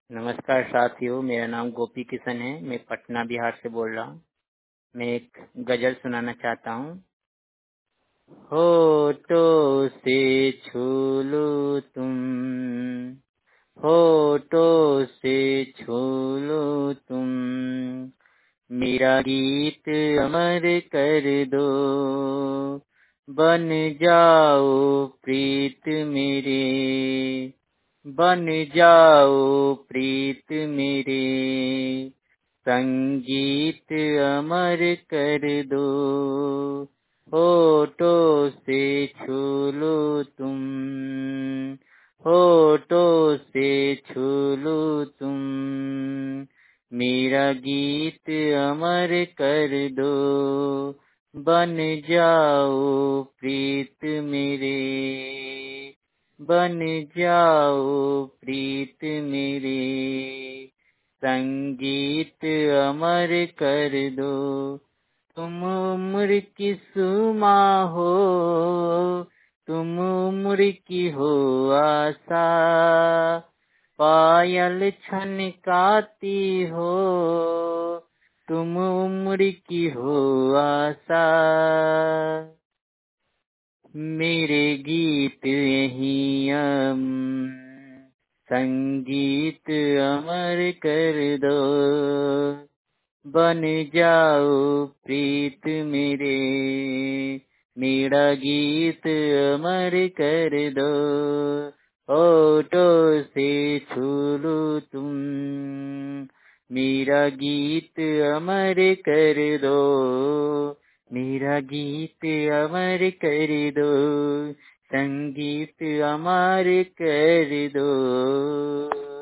नमस्कार साथियों, मेरा नाम गोपी किशन है। मैं पटना बिहार से बोल रहा हूँ। मैं एक गजल सुनाना चाहता हूँ। होठों से छू लो तुम, होठों से छू लो तुम, मेरा गीत अमर कर दो, बन जाओ प्रीत मेरे, बन जाओ प्रीत मेरे, संगीत अमर कर दो, होठों से छू लो तुम, होठों से छू लो तुम, मेरा गीत अमर कर दो, बन जाओ प्रीत मेरे, बन जाओ प्रीत मेरे, संगीत अमर कर दो। तुम उम्र की सुमा हो, तुम उम्र की हो आशा, पायल छनकाती हो, तुम उम्र की हो आशा, मेरे गीत यही संगीत अमर कर दो, बन जाओ प्रीत मेरे, मेरा गीत अमर कर दो, होठों से छू लो तुम, मेरा गीत अमर कर दो, मेरा गीत अमर कर दो, संगीत अमर कर दो।